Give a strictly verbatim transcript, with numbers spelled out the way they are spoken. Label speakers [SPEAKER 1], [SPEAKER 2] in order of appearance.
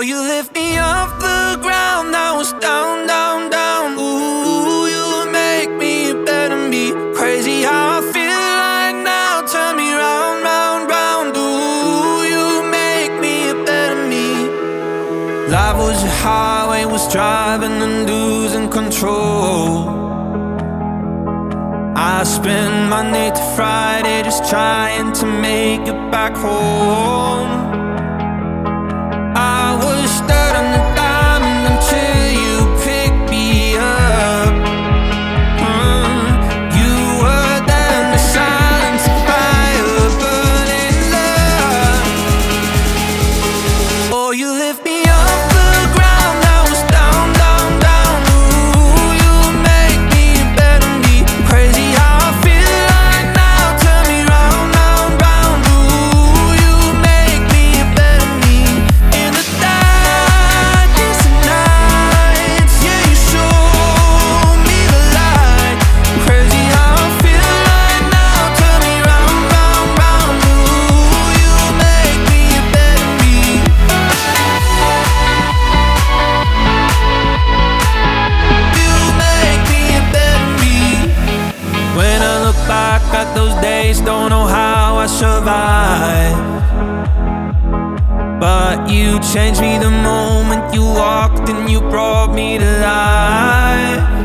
[SPEAKER 1] you lift me off the ground. I was down, down, down. Ooh, you make me better me. Crazy how I feel right now. Turn me round, round, round. Ooh, you make me a better me. Life was a highway, was driving and losing control. I spend Monday to Friday just trying to make it back home. I was stuck on the diamond until you picked me up. mm. You were there in the silence of fire, burning love. Oh, you lift me off the ground. I was down, down, down. Ooh, you make me a better me. Crazy how I feel right now. Turn me round, round, round. Ooh, you make me a better me. In the darkest of nights, yeah, you show me the light. Crazy how I feel right now. Turn me round, round, round. Ooh, you make me a better me. You make me a better me. When I look back at those days, don't know how I survived. But you changed me the moment you walked and you brought me to life.